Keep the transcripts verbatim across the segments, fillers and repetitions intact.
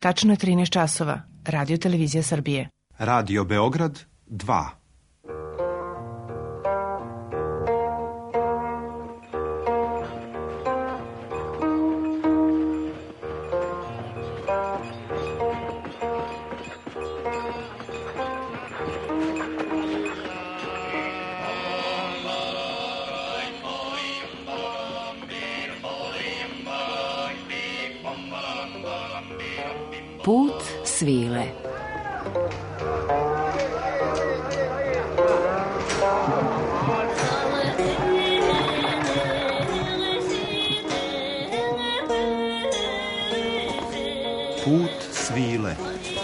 Tačno je trinaest časova. Radio Televizija Srbije. Radio Beograd dva. Put svile. Put svile.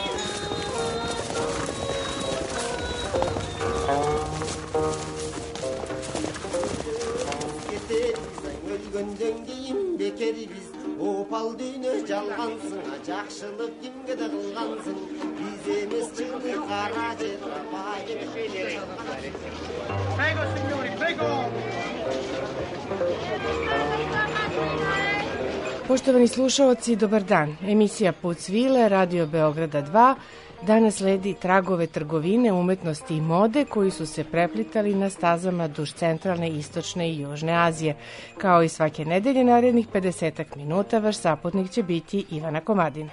Opal düğünü жалғансың, жақшылық кімге де қылғансың, біз емес чыңды қара жер Prego, signori, prego! Poštovani slušaoci, dobar dan. Emisija Put svile, Radio Beograda dva. Danas sledi tragove trgovine, umetnosti i mode koji su se preplitali na stazama duž centralne, istočne i južne Azije. Kao i svake nedelje, narednih pedesetak minuta, vaš saputnik će biti Ivana Komadina.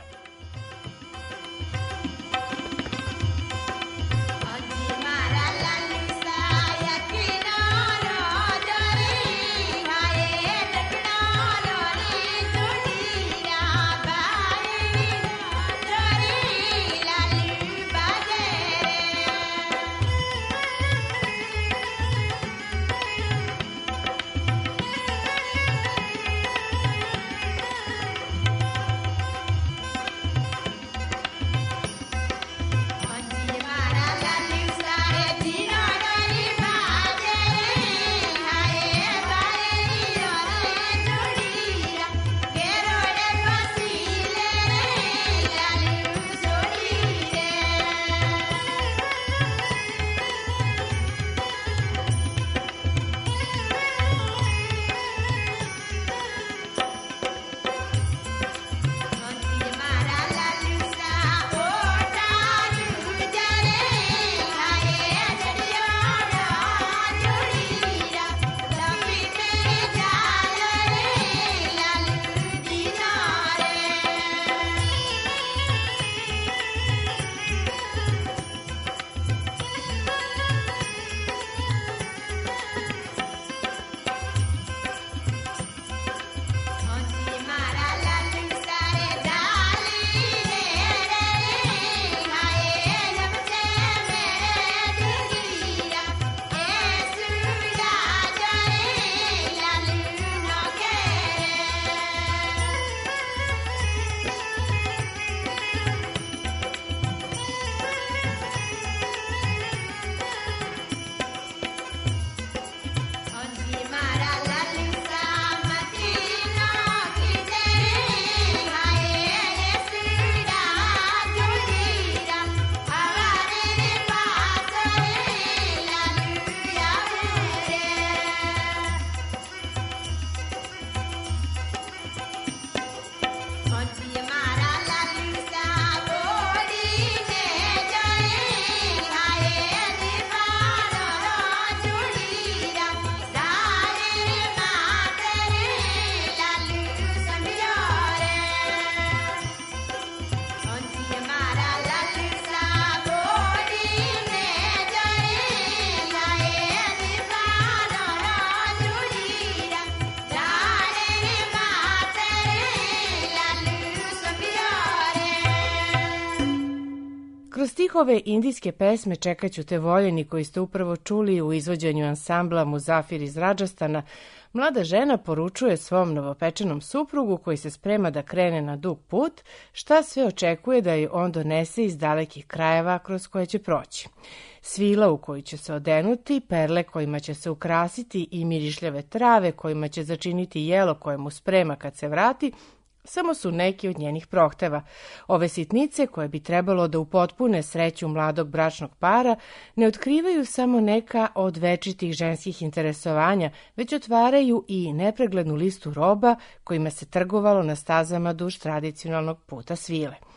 Kroz stihove indijske pesme Čekaću te voljeni koji ste upravo čuli u izvođenju ansambla Muzafir iz Radžastana, mlada žena poručuje svom novopečenom suprugu koji se sprema da krene na dug put, šta sve očekuje da joj on donese iz dalekih krajeva kroz koje će proći. Svila u koju će se odenuti, perle kojima će se ukrasiti i mirišljave trave kojima će začiniti jelo koje mu sprema kad se vrati, samo su neki od njenih prohteva. Ove sitnice, koje bi trebalo da upotpune sreću mladog bračnog para, ne otkrivaju samo neka od večitih ženskih interesovanja, već otvaraju i nepreglednu listu roba kojima se trgovalo na stazama duž tradicionalnog puta svile.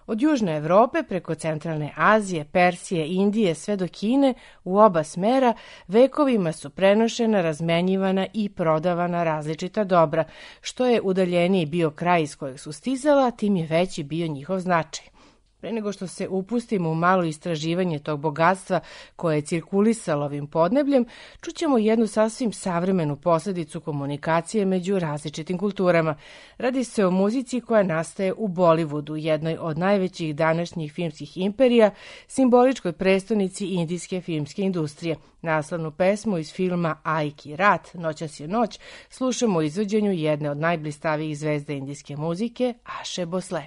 Od Južne Evrope preko Centralne Azije, Persije, Indije sve do Kine u oba smera vekovima su prenošena, razmenjivana i prodavana različita dobra. Što je udaljeniji bio kraj iz kojeg su stizala, tim je veći bio njihov značaj. Pre nego što se upustimo u malo istraživanje tog bogatstva koje je cirkulisalo ovim podnebljem, čućemo jednu sasvim savremenu posledicu komunikacije među različitim kulturama. Radi se o muzici koja nastaje u Bollywoodu, jednoj od najvećih današnjih filmskih imperija, simboličkoj prestonici indijske filmske industrije. Naslovnu pesmu iz filma Aj Ki Rat, Noćas je noć, slušamo u izvođenju jedne od najblistavijih zvezda indijske muzike, Aše Bosle.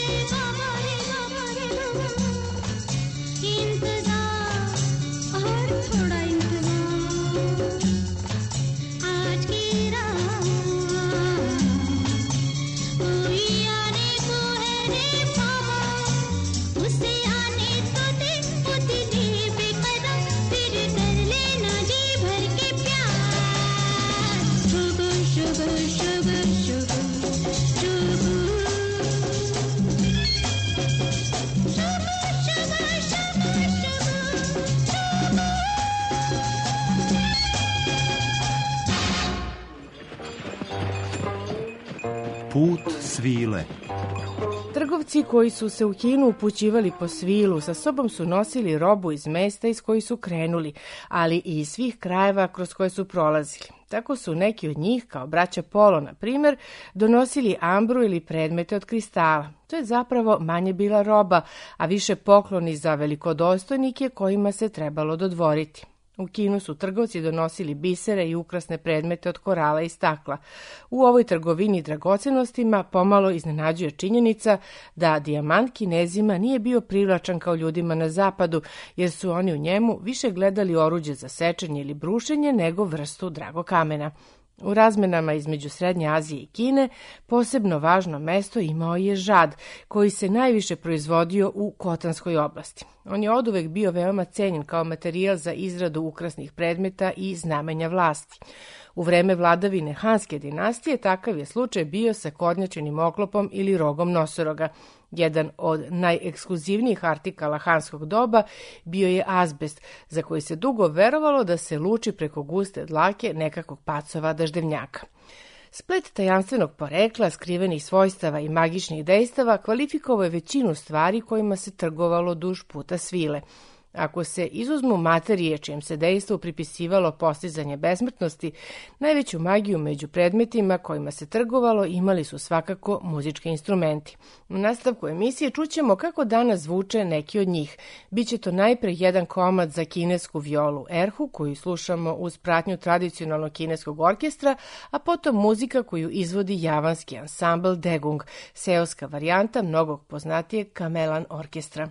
Put svile. Trgovci koji su se u Kinu upućivali po svilu sa sobom su nosili robu iz mesta iz kojih su krenuli, ali i iz svih krajeva kroz koje su prolazili. Tako su neki od njih, kao braća Polo, na primjer, donosili ambru ili predmete od kristala. To je zapravo manje bila roba, a više pokloni za velikodostojnike kojima se trebalo dodvoriti. U Kinu su trgovci donosili bisere i ukrasne predmete od korala i stakla. U ovoj trgovini dragocenostima pomalo iznenađuje činjenica da dijamant Kinezima nije bio privlačan kao ljudima na zapadu, jer su oni u njemu više gledali oruđe za sečenje ili brušenje nego vrstu dragokamena. U razmenama između Srednje Azije i Kine posebno važno mesto imao je žad, koji se najviše proizvodio u Kotanskoj oblasti. On je oduvek bio veoma cenjen kao materijal za izradu ukrasnih predmeta i znamenja vlasti. U vreme vladavine Hanske dinastije takav je slučaj bio sa kornjačinim oklopom ili rogom nosoroga. Jedan od najekskluzivnijih artikala hanskog doba bio je azbest, za koji se dugo verovalo da se luči preko guste dlake nekakvog pacova daždevnjaka. Splet tajanstvenog porekla, skrivenih svojstava i magičnih dejstava kvalifikovao je većinu stvari kojima se trgovalo duž puta svile. Ako se izuzmu materije čijem se dejstvu pripisivalo postizanje besmrtnosti, najveću magiju među predmetima kojima se trgovalo imali su svakako muzički instrumenti. U nastavku emisije čućemo kako danas zvuče neki od njih. Biće to najpre jedan komad za kinesku violu erhu, koju slušamo uz pratnju tradicionalnog kineskog orkestra, a potom muzika koju izvodi javanski ansambl Degung, seoska varijanta mnogo poznatijeg Gamelan orkestra.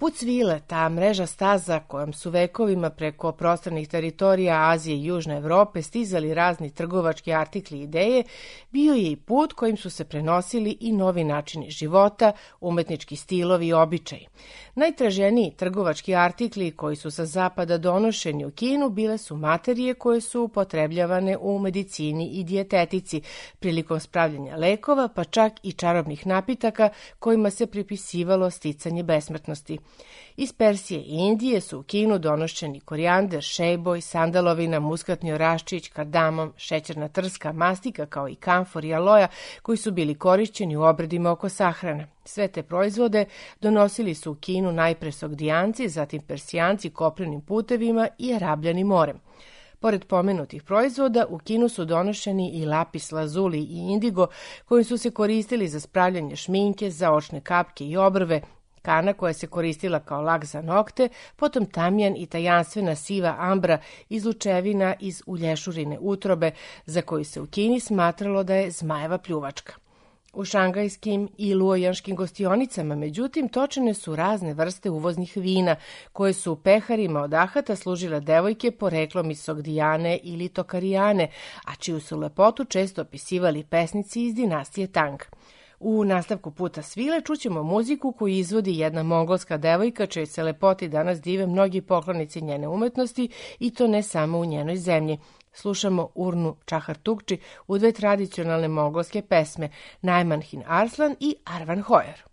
Put svile, ta mreža staza kojom su vekovima preko prostornih teritorija Azije i Južne Evrope stizali razni trgovački artikli i ideje, bio je i put kojim su se prenosili i novi načini života, umetnički stilovi i običaji. Najtraženiji trgovački artikli koji su sa zapada donošeni u Kinu bile su materije koje su upotrebljavane u medicini i dijetetici prilikom spravljanja lekova, pa čak i čarobnih napitaka kojima se pripisivalo sticanje besmrtnosti. Iz Persije i Indije su u Kinu donošeni korijander, šejboj, sandalovina, muskatni oraščić, kardamom, šećerna trska, mastika kao i kamfor i aloja koji su bili korišćeni u obredima oko sahrane. Sve te proizvode donosili su u Kinu najpre Sogdijanci, zatim Persijanci kopnenim putevima i Arabljani morem. Pored pomenutih proizvoda, u Kinu su donošeni i lapis lazuli i indigo koji su se koristili za spravljanje šminke, za očne kapke i obrve, kana koja se koristila kao lak za nokte, potom tamjan i tajanstvena siva ambra iz lučevina iz ulješurine utrobe, za koju se u Kini smatralo da je zmajeva pljuvačka. U šangajskim i luojanskim gostionicama, međutim, točene su razne vrste uvoznih vina, koje su u peharima od ahata služile devojke poreklom iz Sogdijane ili Tokarijane, a čiju su lepotu često opisivali pesnici iz dinastije Tang. U nastavku Puta svile čućemo muziku koju izvodi jedna mongolska devojka, čoj se lepoti danas dive mnogi poklonici njene umetnosti i to ne samo u njenoj zemlji. Slušamo Urnu Čahartukči u dve tradicionalne mongolske pesme Najmanhin Arslan i Arvan Hojer.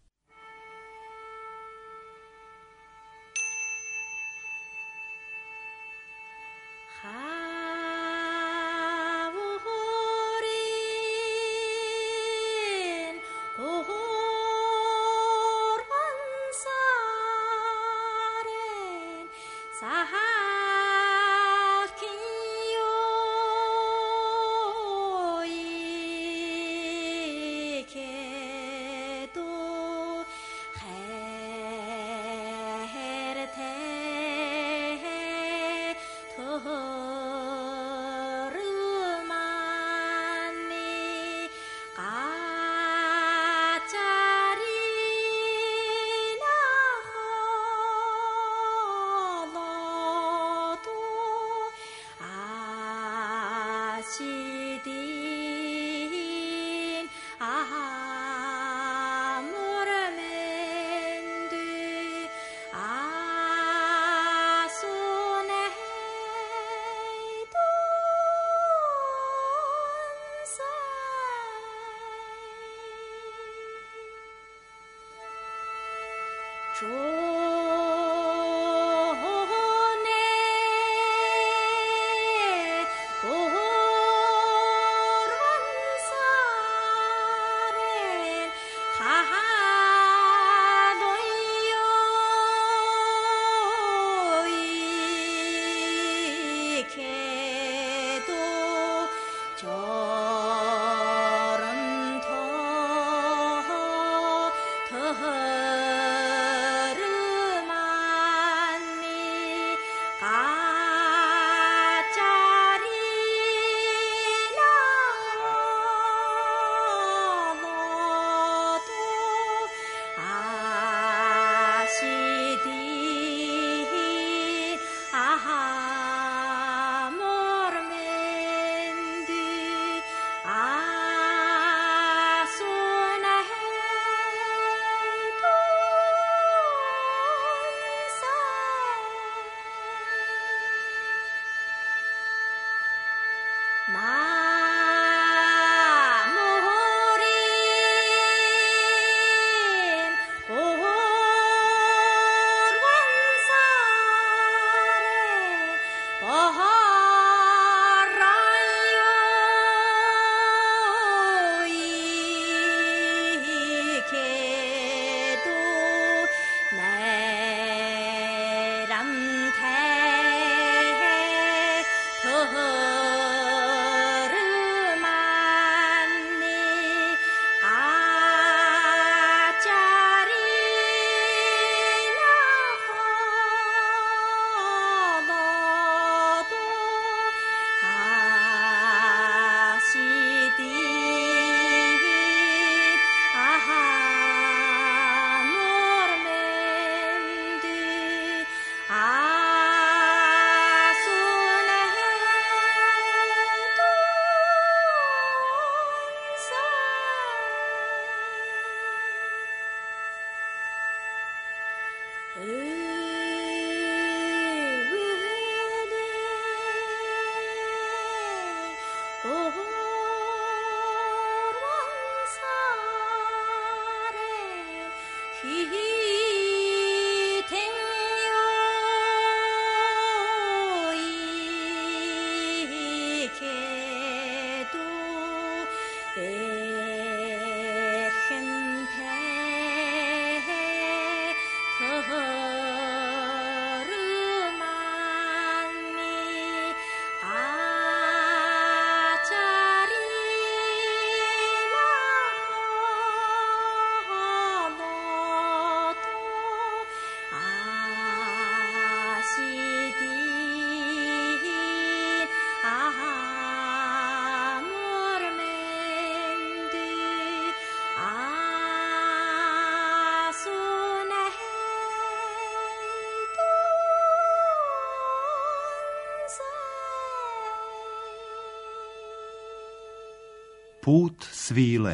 Put svile.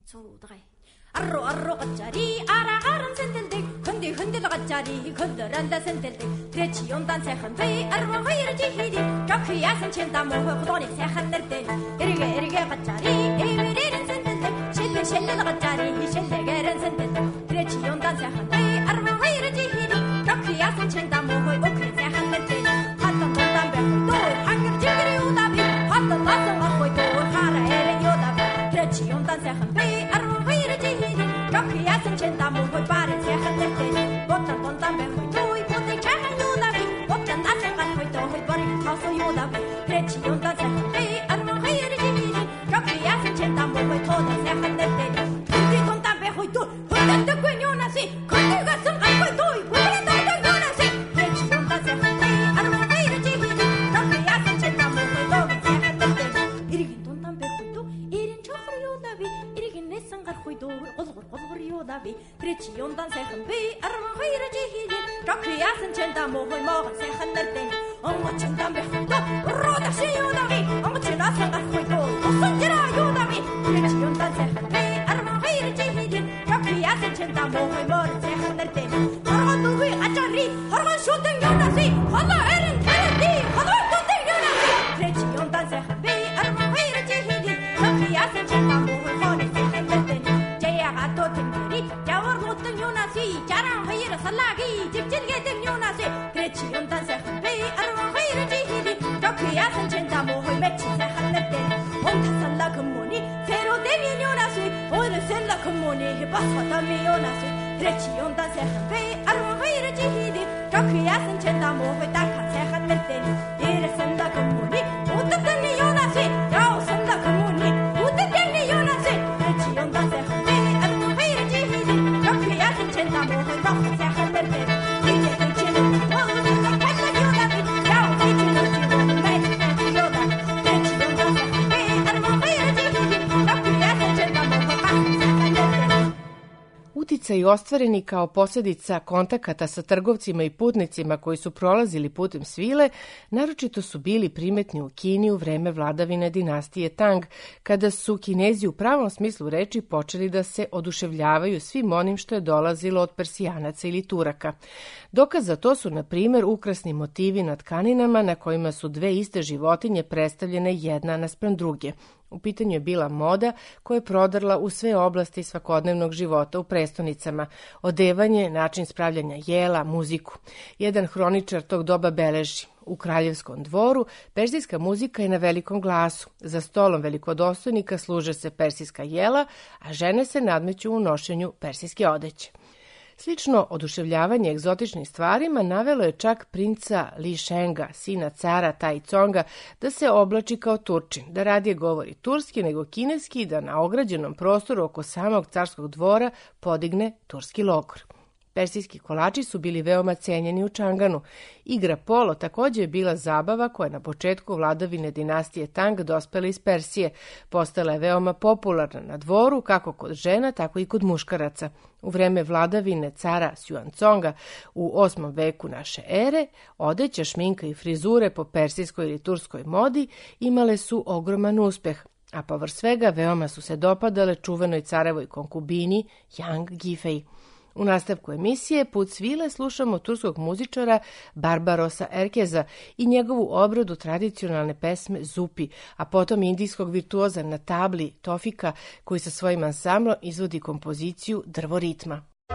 Arro arro gacciari ara aran sendeldik hundi hundi gacciari hundaranda sendeldik treçiyondan sehan bey arva hayır cihidi kapıyasın çenda mo hudoni sehan nerede erge erge gacciari evirin sendeldik şelle şelle gacciari şelle geren sendeldik treçiyondan sehan bey arva hayır cihidi kapıyasın çenda mo okre sehan nerede hatta bundan be doy hangir cigri udabi hatta nasıl akoy doy hara ere yodabi treçiyondan sehan bey arva hayır cihidi kapıyasın çenda mo bare sehan nerede botan bundan be doy botan çahan yodabi botan nasıl akoy doy bare kaso yodabi treçiyondan sehan bey arva hayır cihidi kapıyasın çenda mo toda sehan nerede hindi bundan be doy hundan da gönyonaси kapıyasın akoy doy bare da gönyonaси treçiyondan sehan bey arva hayır cihidi kapıyasın çenda mo toda sehan nerede irgin bundan be doy irin çahır yodabi irgin nesan gar koy doy olgur olgur yodabi treçiyondan sehan bey arva hayır cihidi kapıyasın çenda mo moğan sehan nerede Ama çendan be doy roda şey yodabi ama çenasın gar koy doy olsun jira yodabi treçiyondan sehan bey arva hayır cihidi kapıyasın çenda mo moğan sehan nerede Hargan duy acari hargan şudun yonasi hala erin terdi hala tutun yonasi treçiyondan sehan bey arva hayır cihidi kapıyasın çenda mo moğan sehan nerede Jaya gato tengeri jawar nutun yonasi jaran hayır salagi cipcilgedin yonasi treçiyondan sehan bey arva hayır cihidi kapıyasın çenda mo meçi sehan nerede Onta salla kumoni fero devin yonasi oyunu sella kumoni basfata mi yonasi treçiyondan sehan bey arva hayır cihidi kapıyasın çenda mo dakan sehan nerede Yere sella kumoni utatın yonasi yao sella kumoni utatın yonasi treçiyondan sehan bey arva hayır cihidi kapıyasın çenda mo dakan sehan nerede Gece gece oğlum kaçak yodabi yao gece gece meç yoda treçiyondan sehan bey arva hayır cihidi kapıyasın çenda mo dakan sehan nerede Uticaj ostvareni kao posljedica kontakata sa trgovcima i putnicima koji su prolazili putem svile, naročito su bili primetni u Kini u vreme vladavine dinastije Tang, kada su Kinezi u pravom smislu reči počeli da se oduševljavaju svim onim što je dolazilo od Persijanaca ili Turaka. Dokaz za to su, na primjer, ukrasni motivi na tkaninama na kojima su dve iste životinje predstavljene jedna naspram druge. U pitanju je bila moda koja je prodrla u sve oblasti svakodnevnog života u prestonicama, odevanje, način spravljanja jela, muziku. Jedan hroničar tog doba beleži: u kraljevskom dvoru perzijska muzika je na velikom glasu, za stolom velikodostojnika služe se persijska jela, a žene se nadmeću u nošenju persijske odeće. Slično oduševljavanje egzotičnim stvarima navelo je čak princa Li Shenga, sina cara Tai Conga, da se oblači kao Turčin, da radije govori turski nego kineski i da na ograđenom prostoru oko samog carskog dvora podigne turski logor. Persijski kolači su bili veoma cenjeni u Čanganu. Igra polo također je bila zabava koja je na početku vladavine dinastije Tang dospela iz Persije. Postala je veoma popularna na dvoru, kako kod žena, tako i kod muškaraca. U vreme vladavine cara Xuanzonga u osmom veku naše ere, odeća, šminka i frizure po persijskoj ili turskoj modi imale su ogroman uspeh, a povrh svega veoma su se dopadale čuvenoj carevoj konkubini Yang Gifei. U nastavku emisije Put svile slušamo turskog muzičara Barbarosa Erkeza i njegovu obradu tradicionalne pesme Zupi, a potom indijskog virtuoza na tabli Tofika koji sa svojim ansamblom izvodi kompoziciju Drvo ritma.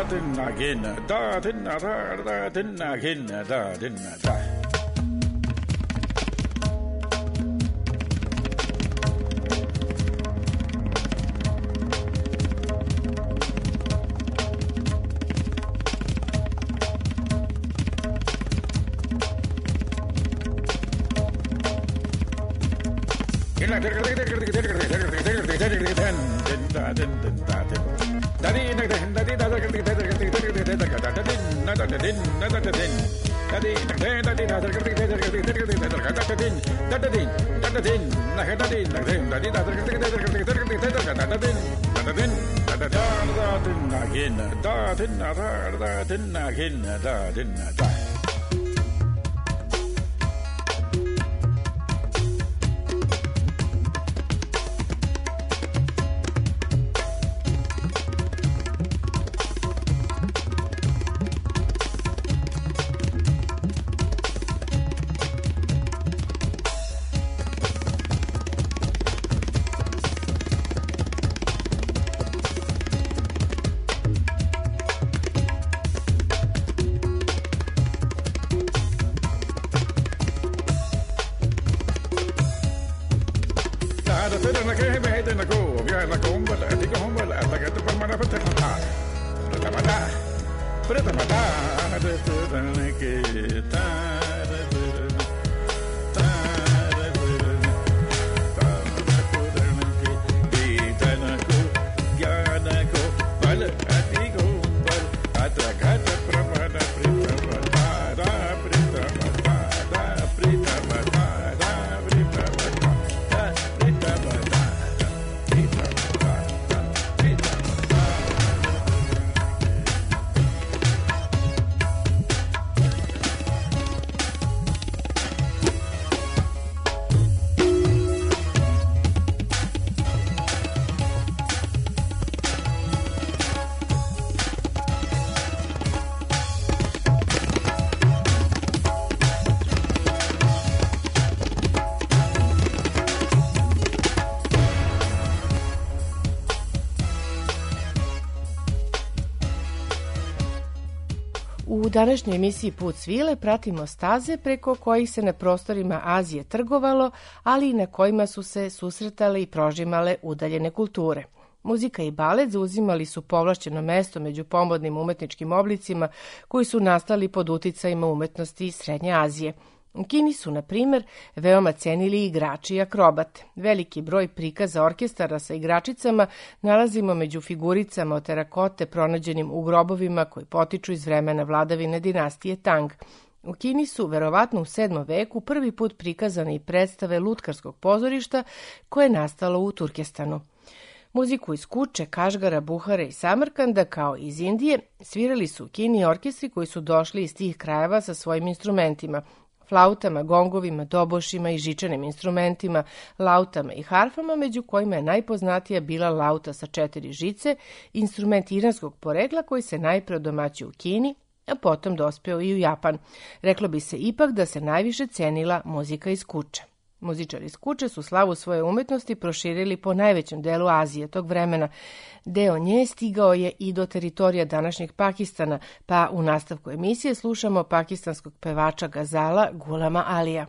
dinna ginna da dinna da da dinna ginna da dinna da. U današnjoj emisiji Put svile pratimo staze preko kojih se na prostorima Azije trgovalo, ali i na kojima su se susretale i prožimale udaljene kulture. Muzika i balet zauzimali su povlašćeno mesto među pomodnim umetničkim oblicima koji su nastali pod uticajima umetnosti Srednje Azije. U Kini su, na primer, veoma cenili igrači i akrobate. Veliki broj prikaza orkestara sa igračicama nalazimo među figuricama od terakote pronađenim u grobovima koji potiču iz vremena vladavine dinastije Tang. U Kini su, verovatno u sedmom veku, prvi put prikazane i predstave lutkarskog pozorišta koje je nastalo u Turkestanu. Muziku iz Kuče, Kašgara, Buhare i Samarkanda, kao i iz Indije, svirali su u Kini orkestri koji su došli iz tih krajeva sa svojim instrumentima, flautama, gongovima, dobošima i žičanim instrumentima, lautama i harfama, među kojima je najpoznatija bila lauta sa četiri žice, instrument iranskog porekla koji se najpre odomaćio u Kini, a potom dospeo i u Japan. Reklo bi se ipak da se najviše cenila muzika iz Kuče. Muzičari iz Kuče su slavu svoje umetnosti proširili po najvećem delu Azije tog vremena. Deo nje stigao je i do teritorija današnjeg Pakistana, pa u nastavku emisije slušamo pakistanskog pevača gazala Gulama Alija.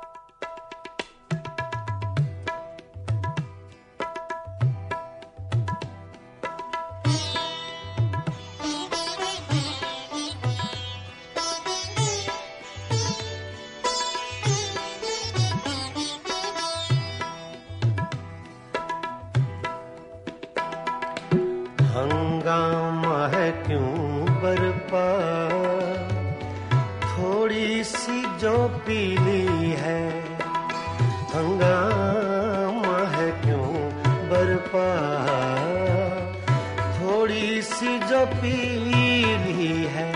हंगामा है क्यों बरपा थोड़ी सी जो पीली है हंगामा है क्यों बरपा थोड़ी सी जो पीली है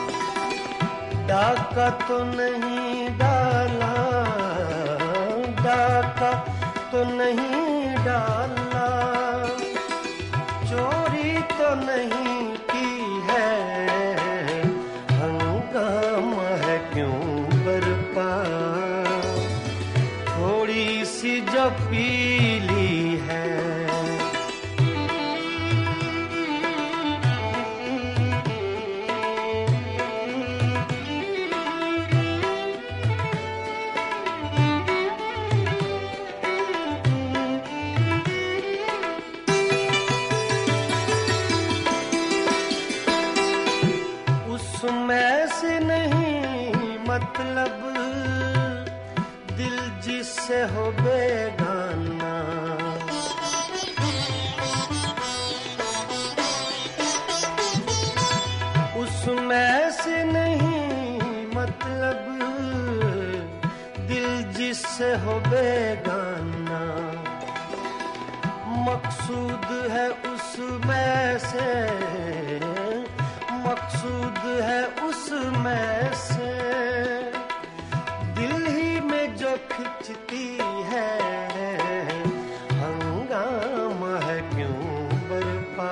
डाका तो नहीं डाला डाका तो नहीं डाला चोरी तो नहीं की है हंगामा है क्यों बरपा थोड़ी सी जो पीली है हो बेगाना, मकसूद है उसमें से, मकसूद है उसमें से, दिल ही में जो खिंचती है, हंगामा है क्यों बरपा,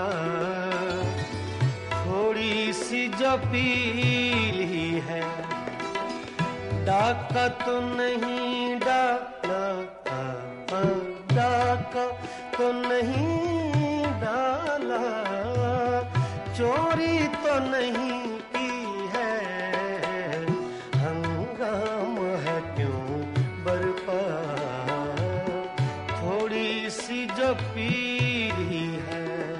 थोड़ी सी जो पीली है, डाका तो नहीं डाला, डाका तो नहीं डाला, चोरी तो नहीं की है, हंगामा है क्यों बरपा, थोड़ी सी जो पीली है।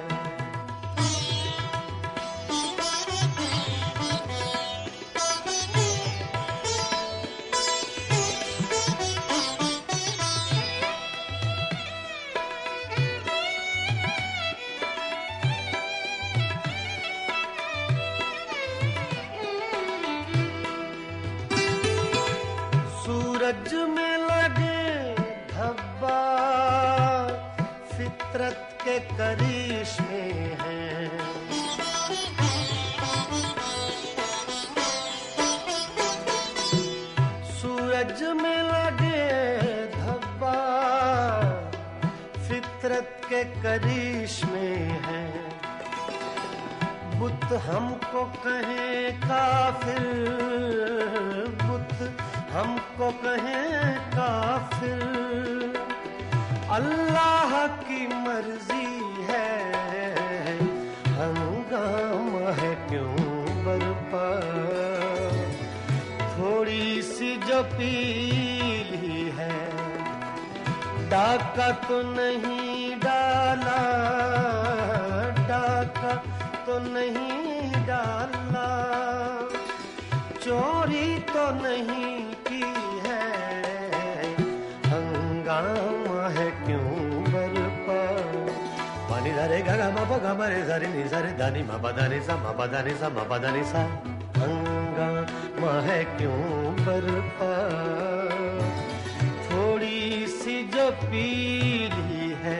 सूरज में लगे धब्बा, फितरत के करिश्मे हैं, सूरज में लगे धब्बा, फितरत के करिश्मे हैं, बुत हमको कहे काफिर, बुत हमको कहें काफिर, अल्लाह की मर्जी है, हंगामा है क्यों बरपा, थोड़ी सी जो पीली है, डाका तो नहीं डाला, डाका तो नहीं डाला, चोरी तो नहीं की है, हंगामा है क्यों बरपा, पानी धरे गा मा पा गा मा रे सा रे नि सा रे धा नि मा पा धा नि सा मा पा धा नि सा मा पा धा नि सा, हंगामा है क्यों बरपा, थोड़ी सी जो पीली है।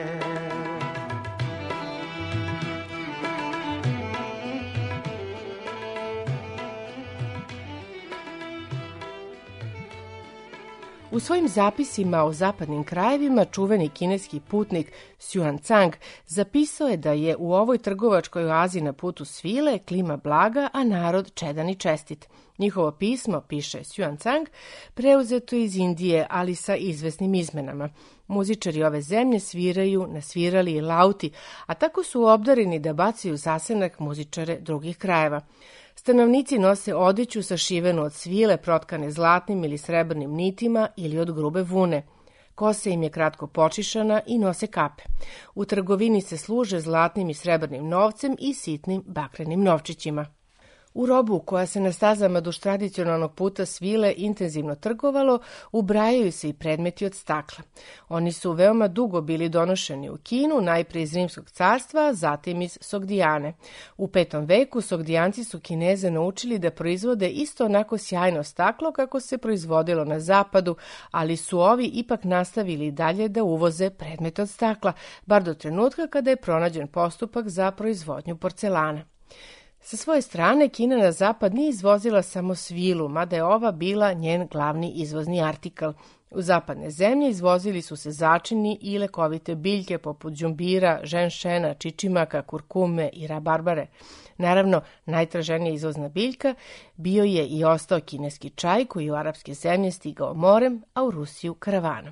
U svojim zapisima o zapadnim krajevima čuveni kineski putnik Xuanzang zapisao je da je u ovoj trgovačkoj oazi na putu svile klima blaga, a narod čedan i čestit. Njihovo pismo, piše Xuanzang, preuzeto iz Indije, ali sa izvesnim izmenama. Muzičari ove zemlje sviraju na svirali i lauti, a tako su obdareni da bacaju zasenak muzičare drugih krajeva. Stanovnici nose odeću sašivenu od svile protkane zlatnim ili srebrnim nitima ili od grube vune. Kosa im je kratko počišana i nose kape. U trgovini se služe zlatnim i srebrnim novcem i sitnim bakrenim novčićima. U robu koja se na stazama duž tradicionalnog puta svile intenzivno trgovalo, ubrajaju se i predmeti od stakla. Oni su veoma dugo bili donošeni u Kinu, najpre iz Rimskog carstva, zatim iz Sogdijane. U petom veku Sogdijanci su Kineze naučili da proizvode isto onako sjajno staklo kako se proizvodilo na zapadu, ali su ovi ipak nastavili dalje da uvoze predmete od stakla, bar do trenutka kada je pronađen postupak za proizvodnju porcelana. Sa svoje strane, Kina na zapad nije izvozila samo svilu, mada je ova bila njen glavni izvozni artikal. U zapadne zemlje izvozili su se začini i lekovite biljke poput đumbira, ženšena, čičimaka, kurkume i rabarbare. Naravno, najtraženija izvozna biljka bio je i ostao kineski čaj koji je u arapske zemlje stigao morem, a u Rusiju karavanom.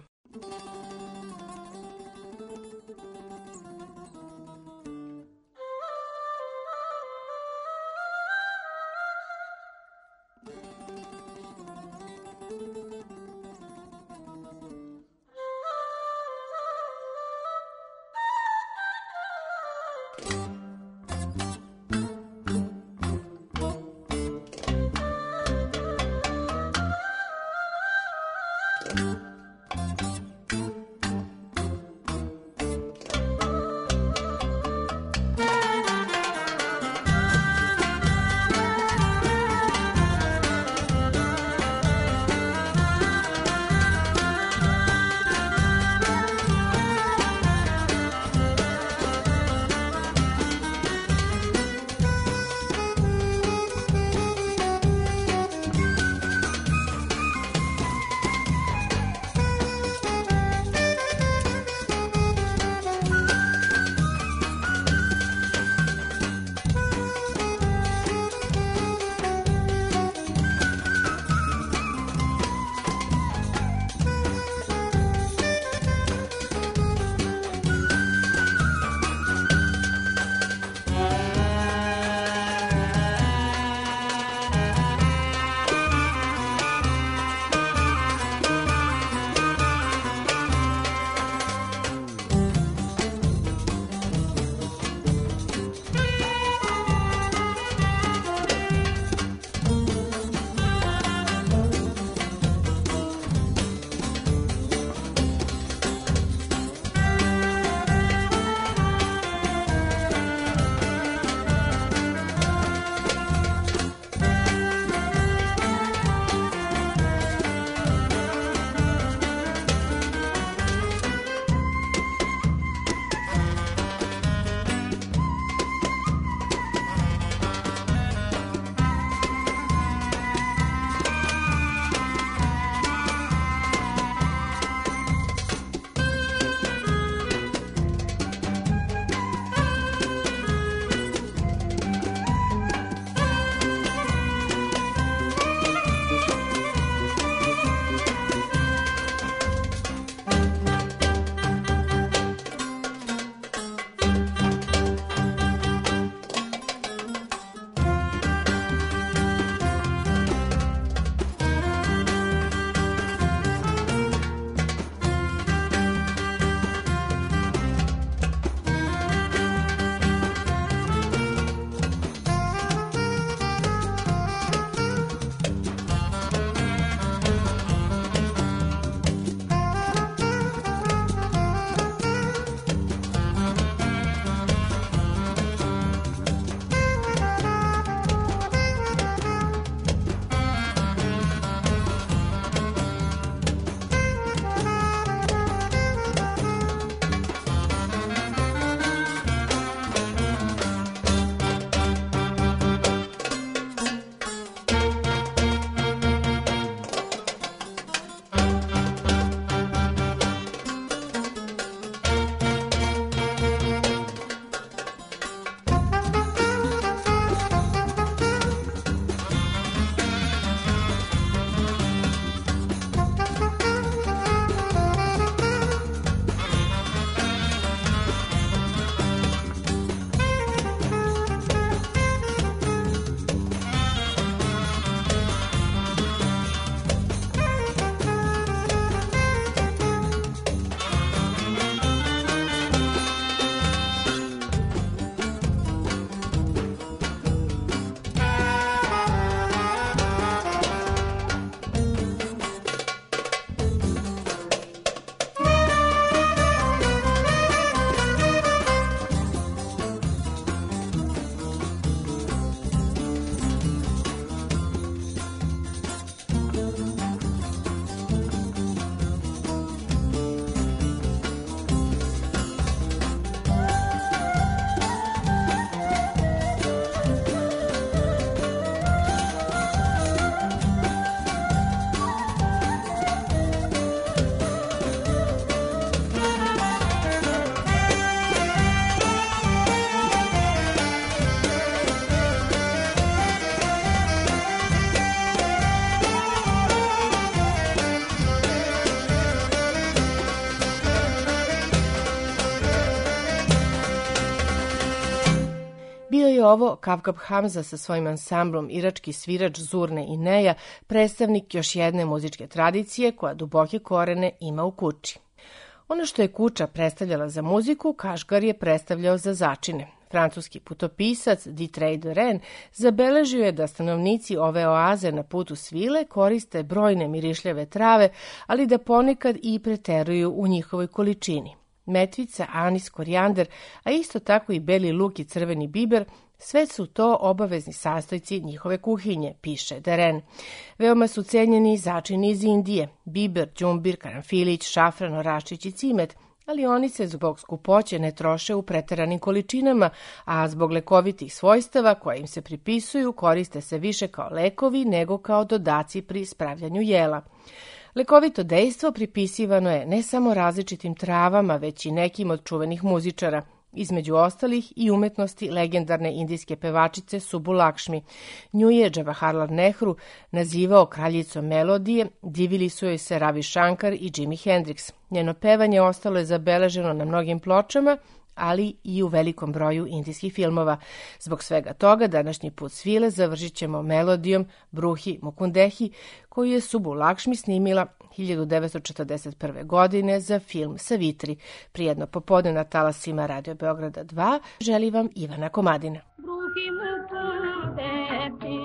je ovo Kavkab Hamza sa svojim ansamblom irački svirač Zurne i Neja predstavnik još jedne muzičke tradicije koja duboke korene ima u kući. Ono što je kuća predstavljala za muziku, Kašgar je predstavljao za začine. Francuski putopisac Ditray de Rennes zabeležio je da stanovnici ove oaze na putu svile koriste brojne mirišljave trave, ali da ponekad i preteruju u njihovoj količini. Metvica, anis, korijander, a isto tako i beli luk i crveni biber, sve su to obavezni sastojci njihove kuhinje, piše de Rennes. Veoma su cenjeni začini iz Indije, biber, đumbir, karanfilić, šafran, oračić i cimet, ali oni se zbog skupoće ne troše u preteranim količinama, a zbog lekovitih svojstava koja im se pripisuju koriste se više kao lekovi nego kao dodaci pri spravljanju jela. Lekovito dejstvo pripisivano je ne samo različitim travama, već i nekim od čuvenih muzičara, između ostalih i umetnosti legendarne indijske pevačice Subbu Lakshmi. Nju je Jawaharlal Nehru nazivao kraljicom melodije, divili su joj se Ravi Shankar i Jimi Hendrix. Njeno pevanje ostalo je zabeleženo na mnogim pločama, ali i u velikom broju indijskih filmova. Zbog svega toga, današnji put svile završit ćemo melodijom Bruhi Mukundehi, koju je Subbu Lakshmi snimila hiljadu devetsto četrdeset prve. godine za film Savitri. Prijedno popodne na talasima Radio Beograda dva želi vam Ivana Komadina. Bruhi Mukundehi,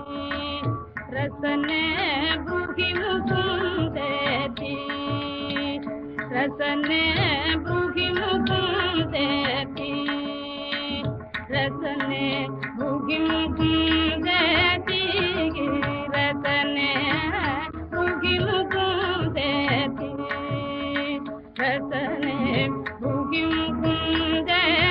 rasane Bruhi Mukundehi, rasane Bruhi Mukundehi, rasane Bruhi Mukundehi, rasane Bruhi Mukundehi, rasane Bruhi Mukundehi.